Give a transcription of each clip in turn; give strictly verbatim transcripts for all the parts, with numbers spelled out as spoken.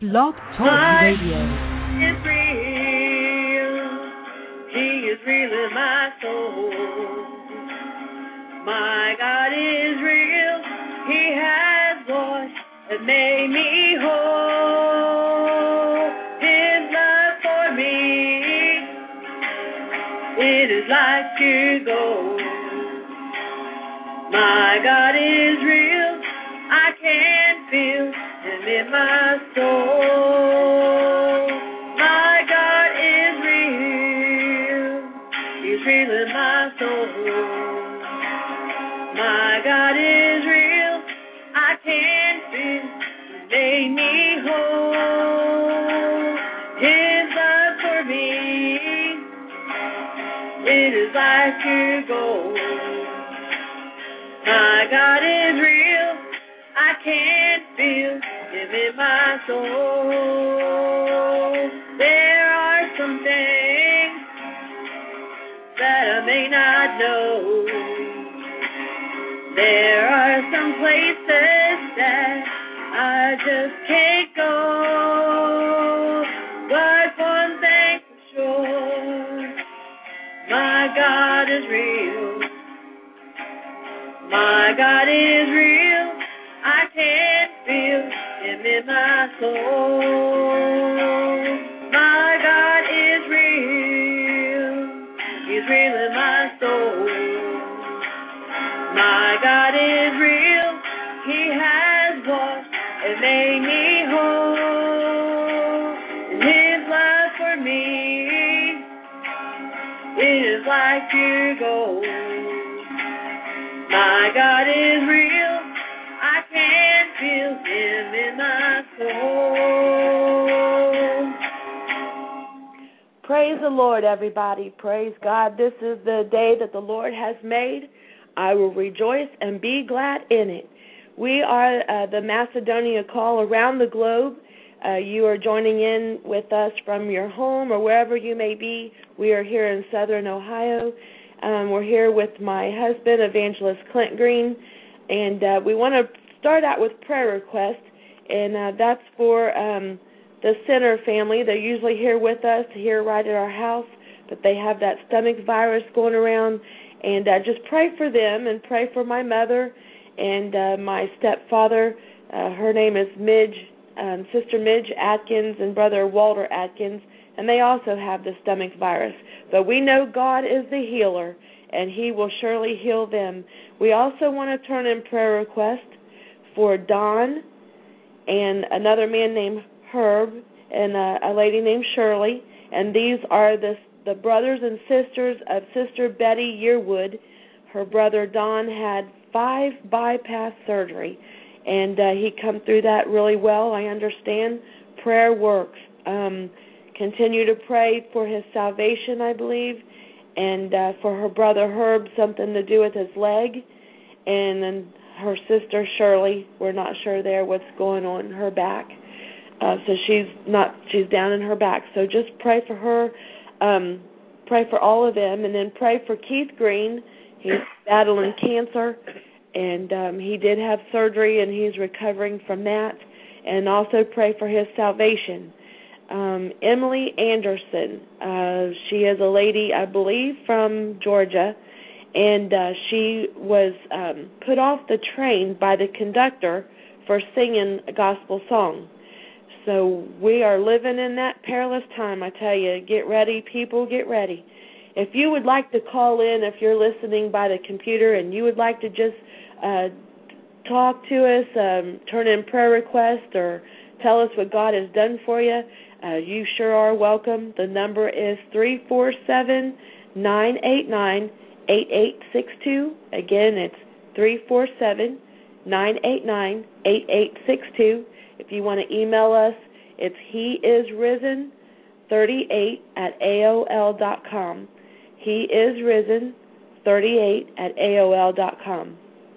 Blog Talk Radio. Is real. He is real in my soul. My God is real. He has washed and made me whole. His love for me, it is like pure gold. My God is real. I can feel Him in my soul. My God is real. He's real in my soul. My God is real. I can feel He made me whole. His love for me, it is like pure gold. My God is real. I can feel Him in my soul. There are some things that I may not know. There are some places that I just can't go. But one thing for sure, my God is real. My God is real. I can feel Him in my soul. My God is real. He's real in my soul. My God is real. He has washed and made me whole. And His love for me is like pure gold. My God is real. I can feel Him in my soul. Praise the Lord, everybody. Praise God. This is the day that the Lord has made. I will rejoice and be glad in it. We are uh, the Macedonia Call around the globe. Uh, you are joining in with us from your home or wherever you may be. We are here in Southern Ohio. Um, we're here with my husband, Evangelist Clint Green, and uh, we want to start out with prayer requests, and uh, that's for um, the Center family. They're usually here with us, here right at our house, but they have that stomach virus going around, and uh, just pray for them and pray for my mother and uh, my stepfather. Uh, her name is Midge, um, Sister Midge Atkins and Brother Walter Atkins, and they also have the stomach virus. But we know God is the healer, and He will surely heal them. We also want to turn in prayer requests for Don and another man named Herb and a, a lady named Shirley, and these are the, the brothers and sisters of Sister Betty Yearwood. Her brother Don had five bypass surgery, and uh, he come through that really well. I understand. Prayer works. Um, Continue to pray for his salvation, I believe, and uh, for her brother Herb, something to do with his leg, and then her sister Shirley, we're not sure there what's going on in her back. Uh, so she's not, she's down in her back. So just pray for her, um, pray for all of them, and then pray for Keith Green. He's battling cancer, and um, he did have surgery, and he's recovering from that, and also pray for his salvation. Um, Emily Anderson, uh, she is a lady, I believe, from Georgia, and uh, she was um, put off the train by the conductor for singing a gospel song. So we are living in that perilous time, I tell you. Get ready, people, get ready. If you would like to call in, if you're listening by the computer and you would like to just uh, talk to us, um, turn in prayer requests, or tell us what God has done for you, Uh, you sure are welcome. The number is three four seven, nine eight nine, eight eight six two. Again, it's three four seven, nine eight nine, eight eight six two. If you want to email us, it's heisrisen thirty-eight at A O L dot com. Heisrisen thirty-eight at A O L dot com.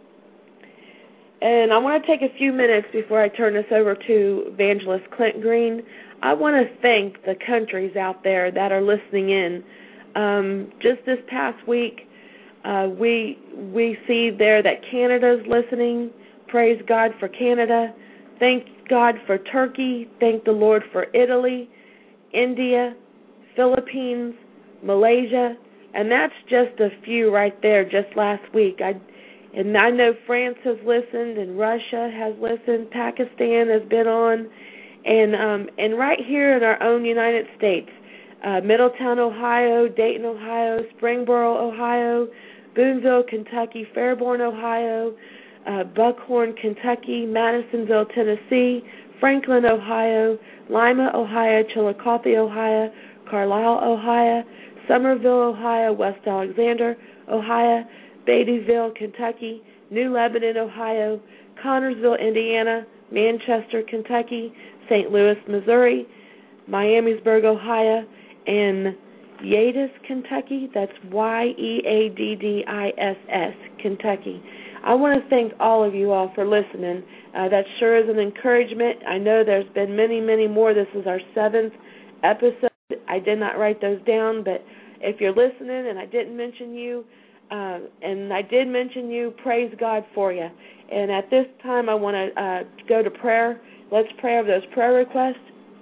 And I want to take a few minutes before I turn this over to Evangelist Clint Green. I want to thank the countries out there that are listening in. Um, just this past week, uh, we we see there that Canada's listening. Praise God for Canada. Thank God for Turkey. Thank the Lord for Italy, India, Philippines, Malaysia, and that's just a few right there just last week. I and I know France has listened, and Russia has listened, Pakistan has been on, and um, and right here in our own United States, uh, Middletown, Ohio, Dayton, Ohio, Springboro, Ohio, Boonville, Kentucky, Fairborn, Ohio, uh, Buckhorn, Kentucky, Madisonville, Tennessee, Franklin, Ohio, Lima, Ohio, Chillicothe, Ohio, Carlisle, Ohio, Somerville, Ohio, West Alexander, Ohio, Beattyville, Kentucky, New Lebanon, Ohio, Connorsville, Indiana, Manchester, Kentucky, Saint Louis, Missouri, Miamisburg, Ohio, and Yadis, Kentucky. That's Y E A D D I S S, Kentucky. I want to thank all of you all for listening. Uh, that sure is an encouragement. I know there's been many, many more. This is our seventh episode. I did not write those down, but if you're listening and I didn't mention you, uh, and I did mention you, praise God for you. And at this time, I want to uh, go to prayer. Let's pray over those prayer requests.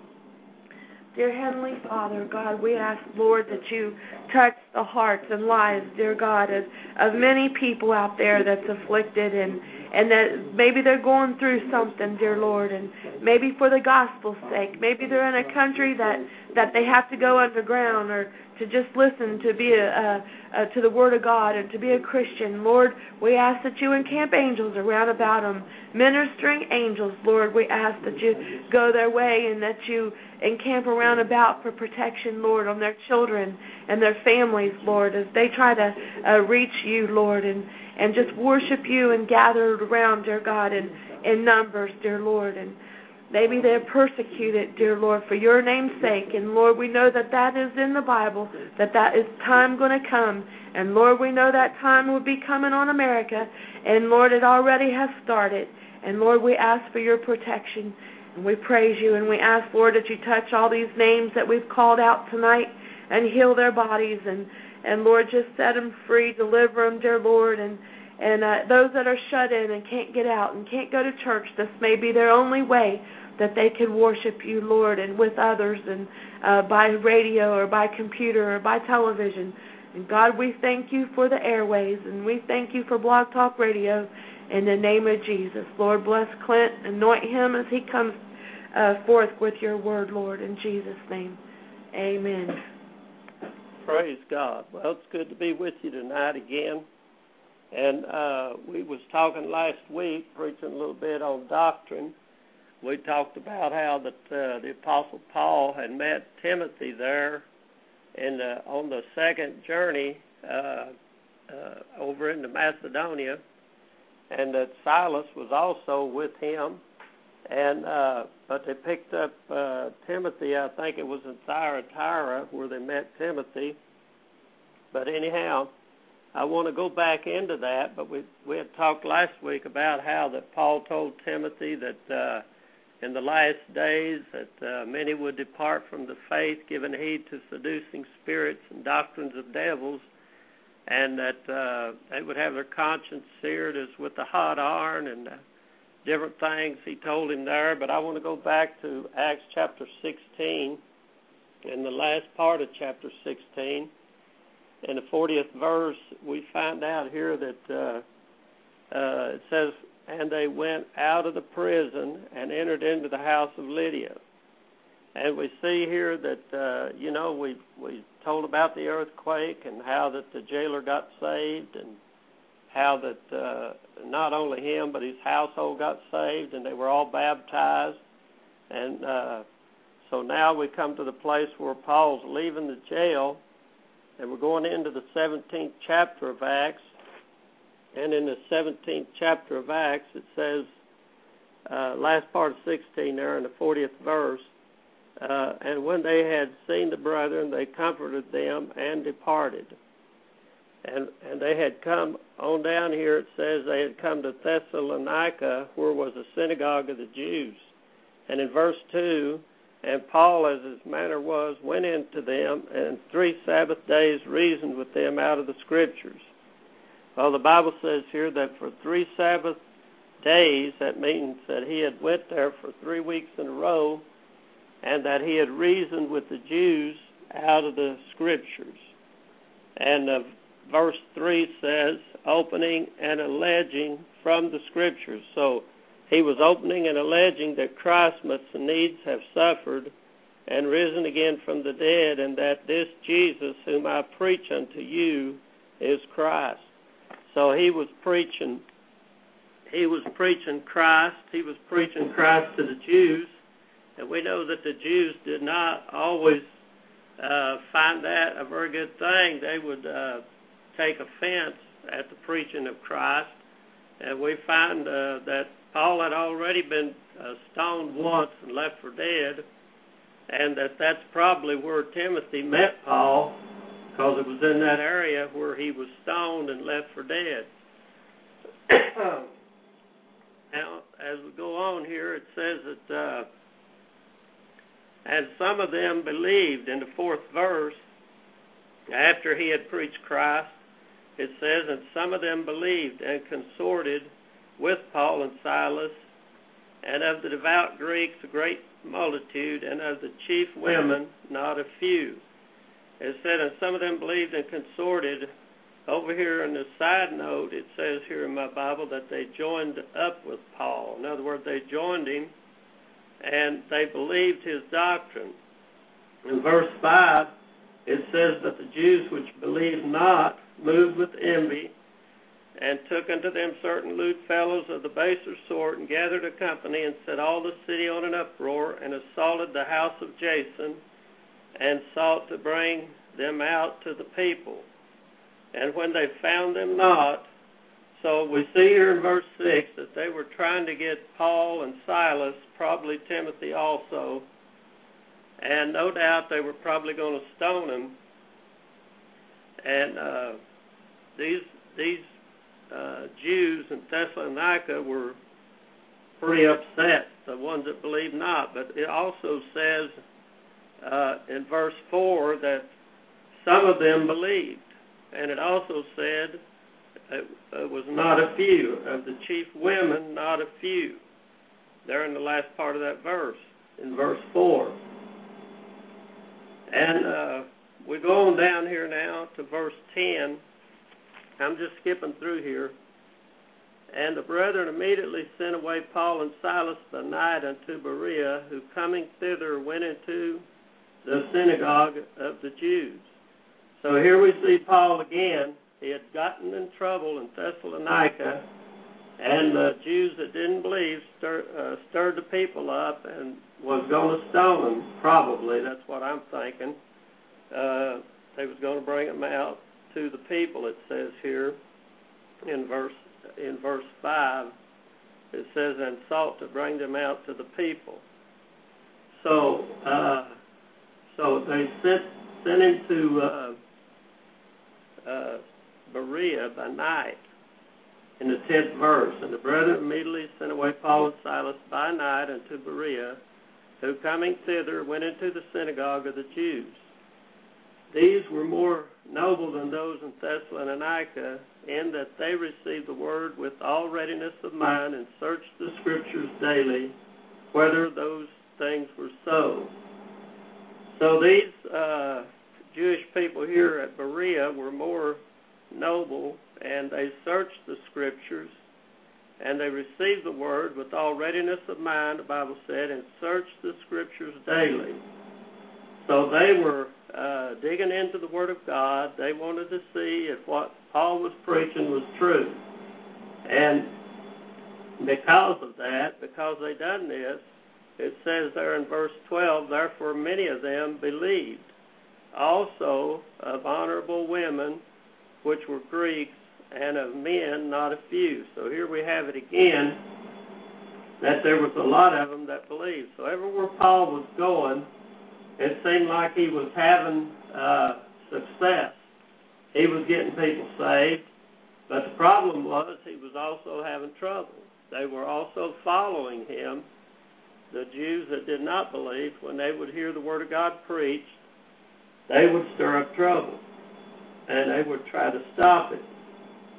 Dear Heavenly Father, God, we ask, Lord, that you touch the hearts and lives, dear God, of, of many people out there that's afflicted and, and that maybe they're going through something, dear Lord, and maybe for the gospel's sake. Maybe they're in a country that, that they have to go underground or to just listen to be a, a, a to the Word of God and to be a Christian. Lord, we ask that you encamp angels around about them, ministering angels, Lord. We ask that you go their way and that you encamp around about for protection, Lord, on their children and their families, Lord, as they try to uh, reach you, Lord, and, and just worship you and gather around, dear God, in, in numbers, dear Lord, and maybe they're persecuted, dear Lord, for your name's sake. And, Lord, we know that that is in the Bible, that that is time going to come. And, Lord, we know that time will be coming on America. And, Lord, it already has started. And, Lord, we ask for your protection. And we praise you. And we ask, Lord, that you touch all these names that we've called out tonight and heal their bodies. And, and Lord, just set them free, deliver them, dear Lord. And, and uh, those that are shut in and can't get out and can't go to church, this may be their only way that they can worship you, Lord, and with others, and uh, by radio or by computer or by television. And God, we thank you for the airways, and we thank you for Blog Talk Radio in the name of Jesus. Lord, bless Clint, anoint him as he comes uh, forth with your word, Lord, in Jesus' name. Amen. Praise God. Well, it's good to be with you tonight again. And uh, we was talking last week, preaching a little bit on doctrine. We talked about how that uh, the Apostle Paul had met Timothy there in the, on the second journey uh, uh, over into Macedonia, and that Silas was also with him. And uh, but they picked up uh, Timothy. I think it was in Thyatira where they met Timothy. But anyhow, I want to go back into that. But we we had talked last week about how that Paul told Timothy that. Uh, In the last days, that uh, many would depart from the faith, giving heed to seducing spirits and doctrines of devils, and that uh, they would have their conscience seared as with a hot iron, and uh, different things he told him there. But I want to go back to Acts chapter sixteen, in the last part of chapter sixteen. In the fortieth verse, we find out here that uh, uh, it says, and they went out of the prison and entered into the house of Lydia. And we see here that, uh, you know, we we told about the earthquake and how that the jailer got saved, and how that uh, not only him but his household got saved, and they were all baptized. And uh, so now we come to the place where Paul's leaving the jail, and we're going into the seventeenth chapter of Acts. And in the seventeenth chapter of Acts, it says, uh, last part of sixteen there in the fortieth verse, uh, and when they had seen the brethren, they comforted them and departed. And and they had come on down here, it says they had come to Thessalonica, where was a synagogue of the Jews. And in verse two, and Paul, as his manner was, went into them, and three Sabbath days reasoned with them out of the Scriptures. Well, the Bible says here that for three Sabbath days. That means that he had went there for three weeks in a row, and that he had reasoned with the Jews out of the Scriptures. And uh, verse three says, opening and alleging from the Scriptures. So he was opening and alleging that Christ must needs have suffered and risen again from the dead, and that this Jesus whom I preach unto you is Christ. So he was preaching, he was preaching Christ, he was preaching Christ to the Jews, and we know that the Jews did not always uh, find that a very good thing. They would uh, take offense at the preaching of Christ, and we find uh, that Paul had already been uh, stoned once and left for dead, and that that's probably where Timothy met Paul, because it was in that area where he was stoned and left for dead. Now, as we go on here, it says that, uh, and some of them believed, in the fourth verse, after he had preached Christ, it says, and some of them believed and consorted with Paul and Silas, and of the devout Greeks a great multitude, and of the chief women not a few. It said, and some of them believed and consorted. Over here in the side note, it says here in my Bible that they joined up with Paul. In other words, they joined him, and they believed his doctrine. In verse five, it says that the Jews which believed not moved with envy, and took unto them certain lewd fellows of the baser sort, and gathered a company, and set all the city on an uproar, and assaulted the house of Jason, and sought to bring them out to the people. And when they found them not, so we see here in verse six that they were trying to get Paul and Silas, probably Timothy also, and no doubt they were probably going to stone them. And uh, these these Uh, Jews in Thessalonica were pretty upset, the ones that believed not. But it also says uh, in verse four that some of them believed. And it also said it, it was not a few. Of the chief women, not a few. There in the last part of that verse, in verse four. And uh, we go on down here now to verse ten. I'm just skipping through here. And the brethren immediately sent away Paul and Silas by night unto Berea, who coming thither went into the synagogue of the Jews. So here we see Paul again. He had gotten in trouble in Thessalonica, and the Jews that didn't believe stir, uh, stirred the people up and was going to stone them, probably. That's what I'm thinking. Uh, they was going to bring them out to the people, it says here in verse in verse five. It says, and sought to bring them out to the people. So uh, so they sent sent him to uh, uh, Berea by night in the tenth verse. And the brethren immediately sent away Paul and Silas by night unto Berea, who coming thither went into the synagogue of the Jews. These were more noble than those in Thessalonica, in that they received the word with all readiness of mind, and searched the Scriptures daily, whether those things were so. So these uh, Jewish people here at Berea were more noble, and they searched the Scriptures, and they received the word with all readiness of mind, the Bible said, and searched the Scriptures daily. So they were uh, digging into the Word of God. They wanted to see if what Paul was preaching was true. And because of that, because they done this, it says there in verse twelve, therefore many of them believed, also of honorable women, which were Greeks, and of men not a few. So here we have it again, that there was a lot of them that believed. So everywhere Paul was going, it seemed like he was having uh, success. He was getting people saved, but the problem was he was also having trouble. They were also following him. The Jews that did not believe, when they would hear the Word of God preached, they would stir up trouble, and they would try to stop it.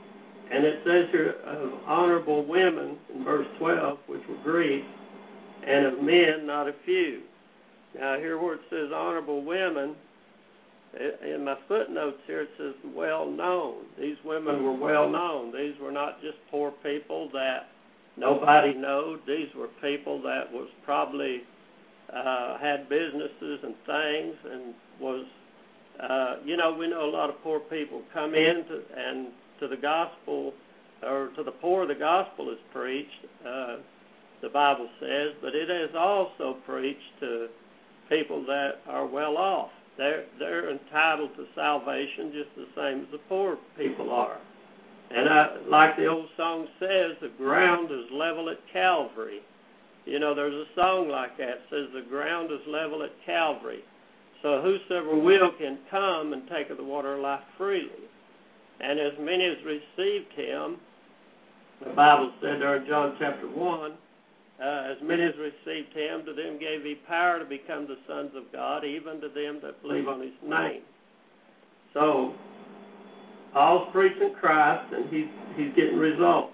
And it says here of honorable women in verse twelve, which were Greeks, and of men not a few. Now here where it says honorable women, in my footnotes here it says well known. These women were well known. These were not just poor people that nobody knowed. These were people that was probably uh, had businesses and things and was, uh, you know, we know a lot of poor people come in to, and to the gospel, or to the poor the gospel is preached, uh, the Bible says, but it is also preached to people that are well off. They're, they're entitled to salvation just the same as the poor people are. And I, like the old song says, the ground is level at Calvary. You know, there's a song like that, it says the ground is level at Calvary. So whosoever will can come and take of the water of life freely. And as many as received him, the Bible said there in John chapter one, uh, as many as received him, to them gave he power to become the sons of God, even to them that believe on his name. So, Paul's preaching Christ, and he's, he's getting results.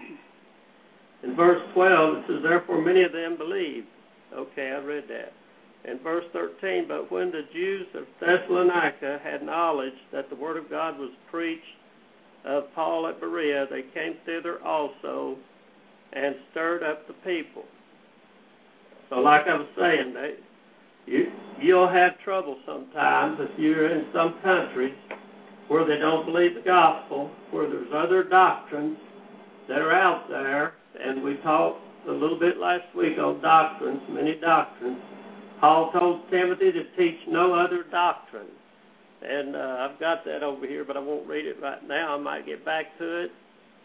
In verse twelve, it says, therefore many of them believed. Okay, I read that. In verse thirteen, but when the Jews of Thessalonica had knowledge that the word of God was preached of Paul at Berea, they came thither also and stirred up the people. So like I was saying, they, you, you'll have trouble sometimes if you're in some countries where they don't believe the gospel, where there's other doctrines that are out there, and we talked a little bit last week on doctrines, many doctrines. Paul told Timothy to teach no other doctrine. And uh, I've got that over here, but I won't read it right now. I might get back to it.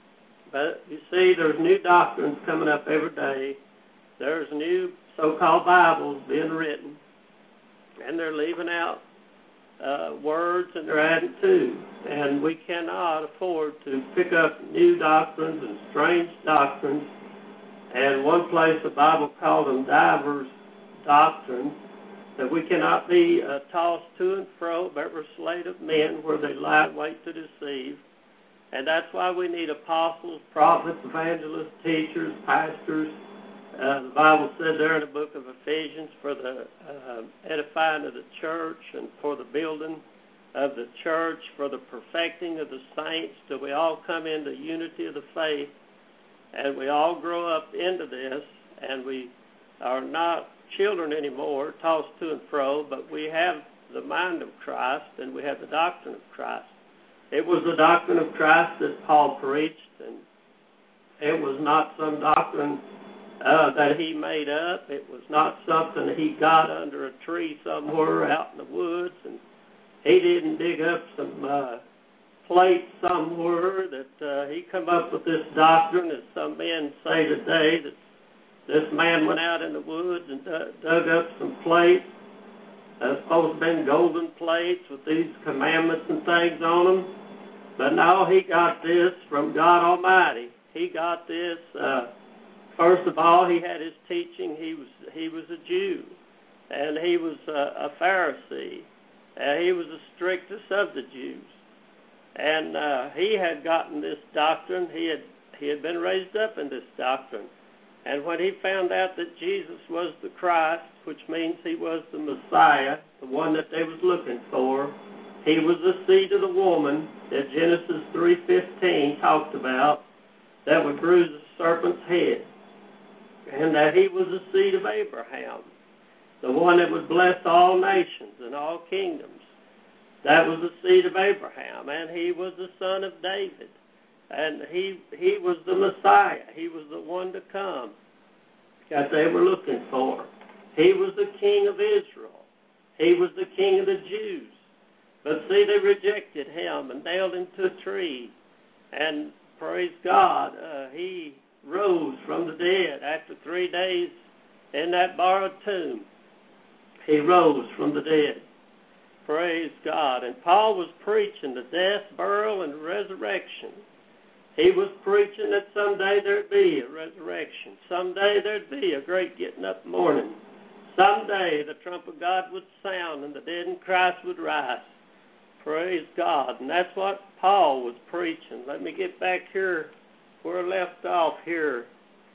But you see, there's new doctrines coming up every day. There's new so-called Bibles being written. And they're leaving out uh, words and they're adding to. And we cannot afford to pick up new doctrines and strange doctrines. And one place the Bible called them divers doctrines, that we cannot be uh, tossed to and fro by every sleight of men where they lie and wait to deceive. And that's why we need apostles, prophets, evangelists, teachers, pastors. Uh, the Bible said there in the book of Ephesians, for the uh, edifying of the church and for the building of the church, for the perfecting of the saints, till we all come into unity of the faith and we all grow up into this, and we are not children anymore, tossed to and fro, but we have the mind of Christ and we have the doctrine of Christ. It was the doctrine of Christ that Paul preached, and it was not some doctrine uh, that he made up. It was not something that he got under a tree somewhere out in the woods, and he didn't dig up some uh, plate somewhere that uh, he come up with this doctrine, as some men say today, that this man went out in the woods and dug up some plates. Uh, supposed to have been golden plates with these commandments and things on them. But no, he got this from God Almighty. He got this, uh, first of all, he had his teaching. He was he was a Jew, and he was a, a Pharisee. Uh, he was the strictest of the Jews. And uh, he had gotten this doctrine. He had he had been raised up in this doctrine. And when he found out that Jesus was the Christ, which means he was the Messiah, the one that they was looking for, he was the seed of the woman that Genesis three fifteen talked about, that would bruise the serpent's head, and that he was the seed of Abraham, the one that would bless all nations and all kingdoms. That was the seed of Abraham, and he was the son of David. And he he was the Messiah. He was the one to come that they were looking for. He was the king of Israel. He was the king of the Jews. But see, they rejected him and nailed him to a tree. And praise God, uh, he rose from the dead after three days in that borrowed tomb. He rose from the dead. Praise God. And Paul was preaching the death, burial, and resurrection. He was preaching that someday there'd be a resurrection. Someday there'd be a great getting up morning. Someday the trump of God would sound and the dead in Christ would rise. Praise God. And that's what Paul was preaching. Let me get back here where I left off here.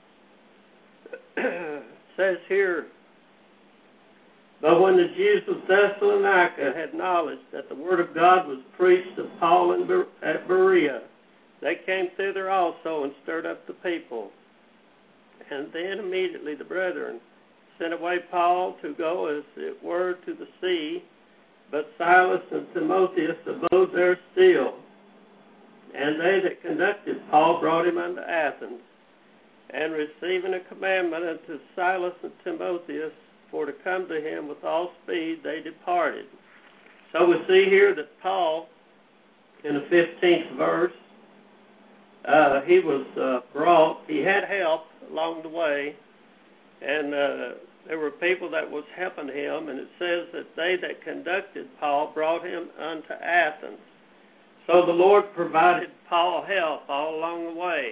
It says here, but when the Jews of Thessalonica had knowledge that the word of God was preached of Paul in Ber- at Berea, they came thither also and stirred up the people. And then immediately the brethren sent away Paul to go as it were to the sea, but Silas and Timotheus abode there still. And they that conducted Paul brought him unto Athens, and receiving a commandment unto Silas and Timotheus for to come to him with all speed, they departed. So we see here that Paul, in the fifteenth verse, uh, he was uh, brought, he had help along the way, and uh, there were people that was helping him, and it says that they that conducted Paul brought him unto Athens. So the Lord provided Paul help all along the way.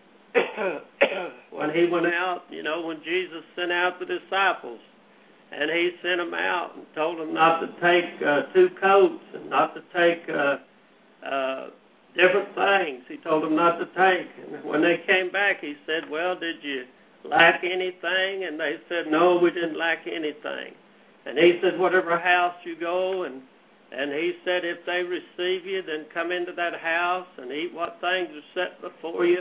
When he went out, you know, when Jesus sent out the disciples, and he sent them out and told them not to take uh, two coats and not to take uh, uh, different things. He told them not to take. And when they came back, he said, well, did you lack anything? And they said, no, we didn't lack anything. And he said, whatever house you go, and and he said, if they receive you, then come into that house and eat what things are set before you.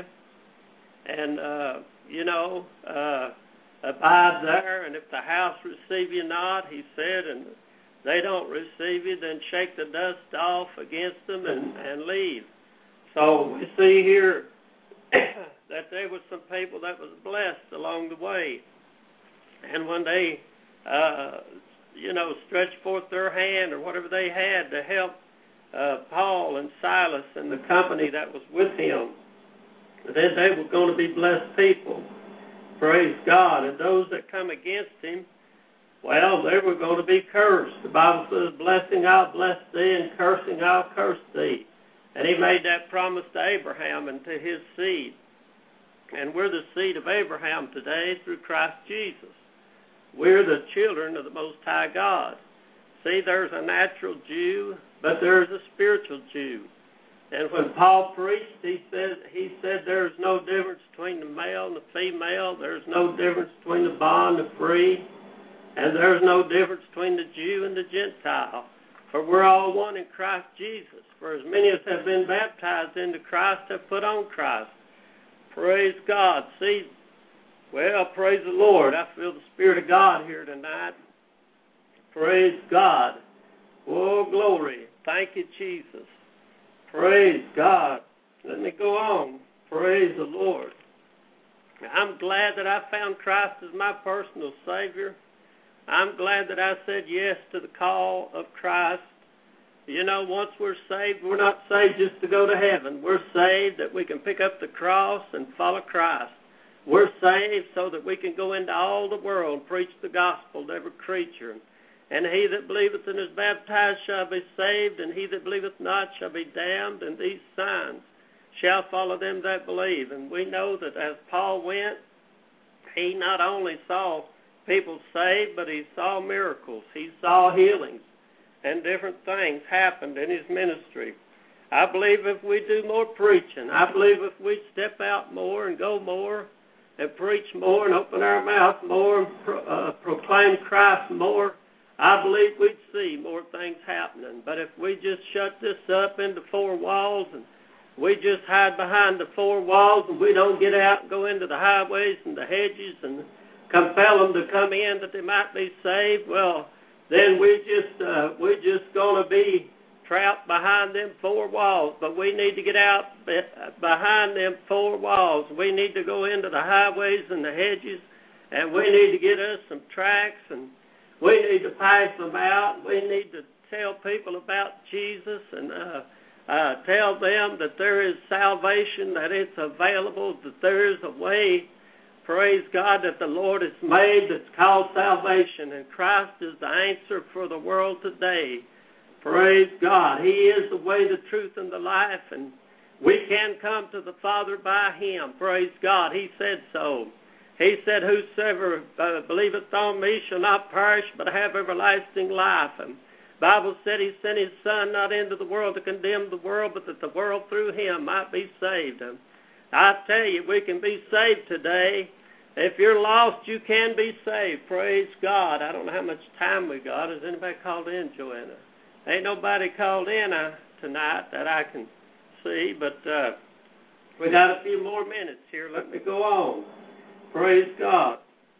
And, uh, you know, uh, abide there, and if the house receive you not, he said, and they don't receive you, then shake the dust off against them and, and leave. So we see here that there was some people that was blessed along the way. And when they, uh, you know, stretched forth their hand or whatever they had to help uh, Paul and Silas and the company that was with him, then they were going to be blessed people. Praise God. And those that come against him, well, they were going to be cursed. The Bible says, blessing I'll bless thee, and cursing I'll curse thee. And he made that promise to Abraham and to his seed. And we're the seed of Abraham today through Christ Jesus. We're the children of the Most High God. See, there's a natural Jew, but there's a spiritual Jew. And when Paul preached, he said, he said there's no difference between the male and the female. There's no difference between the bond and the free. And there's no difference between the Jew and the Gentile. For we're all one in Christ Jesus. For as many as have been baptized into Christ have put on Christ. Praise God. See, well, praise the Lord. I feel the Spirit of God here tonight. Praise God. Oh, glory. Thank you, Jesus. Praise God. Let me go on. Praise the Lord. I'm glad that I found Christ as my personal Savior. I'm glad that I said yes to the call of Christ. You know, once we're saved, we're not saved just to go to heaven. We're saved that we can pick up the cross and follow Christ. We're saved so that we can go into all the world and preach the gospel to every creature. And he that believeth and is baptized shall be saved, and he that believeth not shall be damned, and these signs shall follow them that believe. And we know that as Paul went, he not only saw people saved, but he saw miracles. He saw healings, and different things happened in his ministry. I believe if we do more preaching, I believe if we step out more and go more and preach more and open our mouth more and pro, uh, proclaim Christ more, I believe we'd see more things happening. But if we just shut this up into four walls and we just hide behind the four walls and we don't get out and go into the highways and the hedges and compel them to come in that they might be saved, well, then we just uh, we're just going to be trapped behind them four walls. But we need to get out behind them four walls. We need to go into the highways and the hedges, and we need to get us some tracts, and we need to pass them out. We need to tell people about Jesus and uh, uh, tell them that there is salvation, that it's available, that there is a way, praise God, that the Lord has made that's called salvation, and Christ is the answer for the world today. Praise God. He is the way, the truth, and the life, and we can come to the Father by him. Praise God. He said so. He said, whosoever uh, believeth on me shall not perish, but have everlasting life. And Bible said he sent his Son not into the world to condemn the world, but that the world through him might be saved. I tell you, we can be saved today. If you're lost, you can be saved. Praise God. I don't know how much time we got. Has anybody called in, Joanna? Ain't nobody called in uh, tonight that I can see, but uh, we got a few more minutes here. Let me go on. Praise God.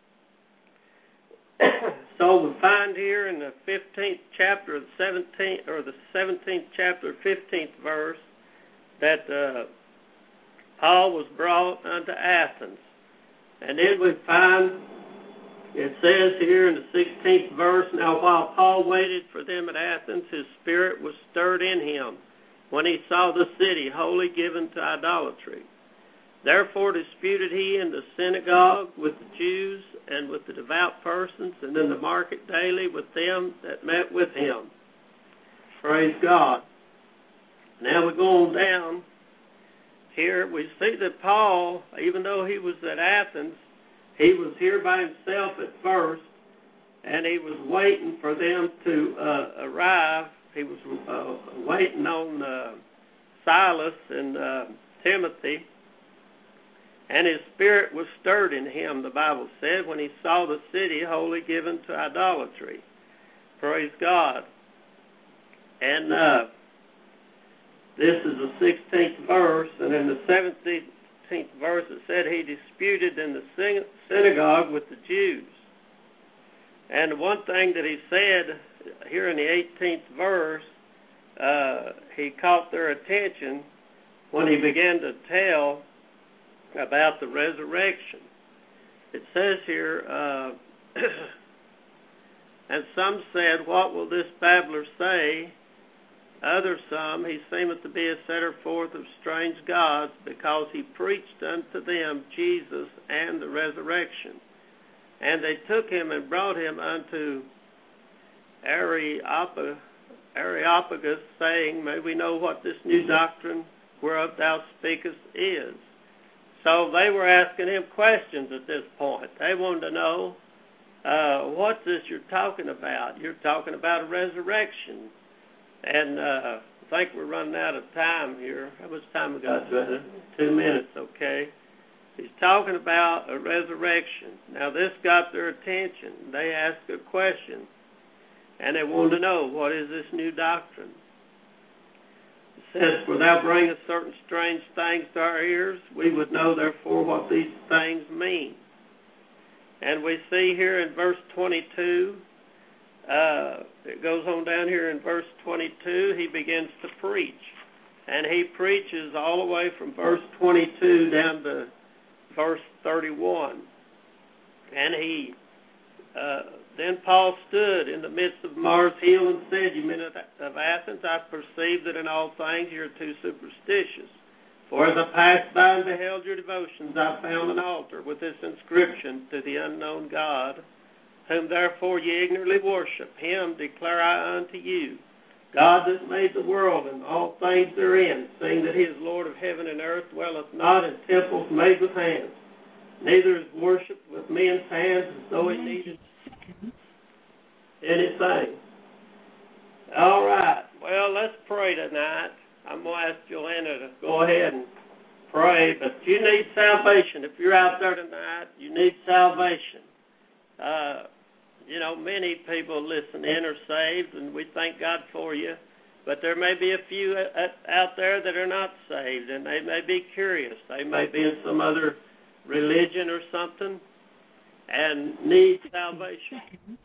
So we find here in the fifteenth chapter, the seventeenth or the seventeenth chapter, fifteenth verse, that uh, Paul was brought unto Athens, and then we find it says here in the sixteenth verse, now while Paul waited for them at Athens, his spirit was stirred in him when he saw the city wholly given to idolatry. Therefore disputed he in the synagogue with the Jews and with the devout persons, and in the market daily with them that met with him. Praise God. Now we go on down. Here we see that Paul, even though he was at Athens, he was here by himself at first, and he was waiting for them to uh, arrive. He was uh, waiting on uh, Silas and uh, Timothy. And his spirit was stirred in him, the Bible said, when he saw the city wholly given to idolatry. Praise God. And uh, this is the sixteenth verse, and in the seventeenth verse it said he disputed in the synagogue with the Jews. And one thing that he said here in the eighteenth verse, uh, he caught their attention when he began to tell about the resurrection. It says here, uh, and some said, what will this babbler say? Others some, he seemeth to be a setter forth of strange gods, because he preached unto them Jesus and the resurrection. And they took him and brought him unto Areopagus, saying, may we know what this new doctrine whereof thou speakest is. So they were asking him questions at this point. They wanted to know, uh, what's this you're talking about? You're talking about a resurrection. And uh, I think we're running out of time here. How much time we got? Two minutes, okay. He's talking about a resurrection. Now this got their attention. They asked a question, and they wanted to know, what is this new doctrine? It says, for thou bringest certain strange things to our ears, we would know therefore what these things mean. And we see here in verse twenty-two, uh, it goes on down here in verse twenty-two, he begins to preach. And he preaches all the way from verse twenty-two down to verse thirty-one. And he, uh, then Paul stood in the midst of Mars Hill and said, you men of Athens, I perceive that in all things you are too superstitious. For as I passed by and beheld your devotions, I found an altar with this inscription, to the unknown God, whom therefore ye ignorantly worship. Him declare I unto you, God that made the world and all things therein, seeing that he is Lord of heaven and earth, dwelleth not in temples made with hands, neither is worshipped with men's hands as though he needed anything. All right. Well, let's pray tonight. I'm going to ask Joanna to go ahead and pray, but you need salvation. If you're out there tonight, you need salvation. Uh, you know, many people listening are saved, and we thank God for you, but there may be a few out there that are not saved, and they may be curious. They may be in some other religion or something and need salvation.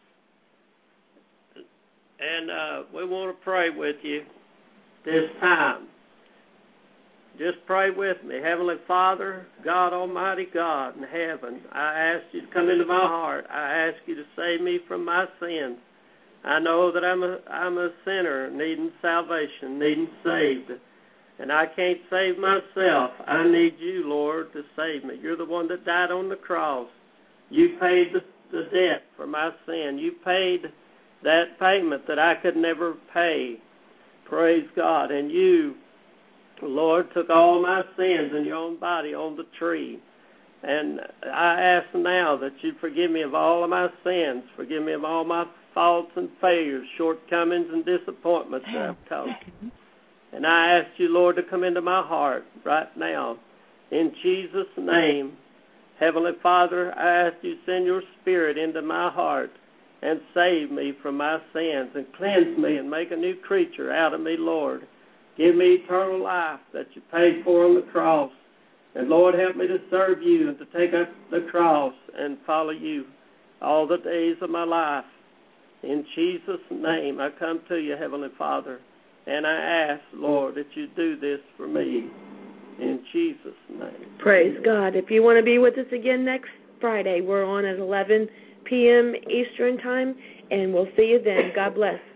And uh, we want to pray with you this time. Just pray with me. Heavenly Father, God Almighty God in heaven, I ask you to come into my heart. I ask you to save me from my sins. I know that I'm a, I'm a sinner needing salvation, needing saved. And I can't save myself. I need you, Lord, to save me. You're the one that died on the cross. You paid the, the debt for my sin. You paid that payment that I could never pay. Praise God. And you, Lord, took all my sins in your own body on the tree. And I ask now that you forgive me of all of my sins. Forgive me of all my faults and failures, shortcomings and disappointments that I've caused. And I ask you, Lord, to come into my heart right now. In Jesus' name, Heavenly Father, I ask you to send your Spirit into my heart and save me from my sins and cleanse me and make a new creature out of me, Lord. Give me eternal life that you paid for on the cross. And, Lord, help me to serve you and to take up the cross and follow you all the days of my life. In Jesus' name, I come to you, Heavenly Father, and I ask, Lord, that you do this for me. In Jesus' name. Praise God. If you want to be with us again next Friday, we're on at eleven p.m. Eastern Time, and we'll see you then. God bless.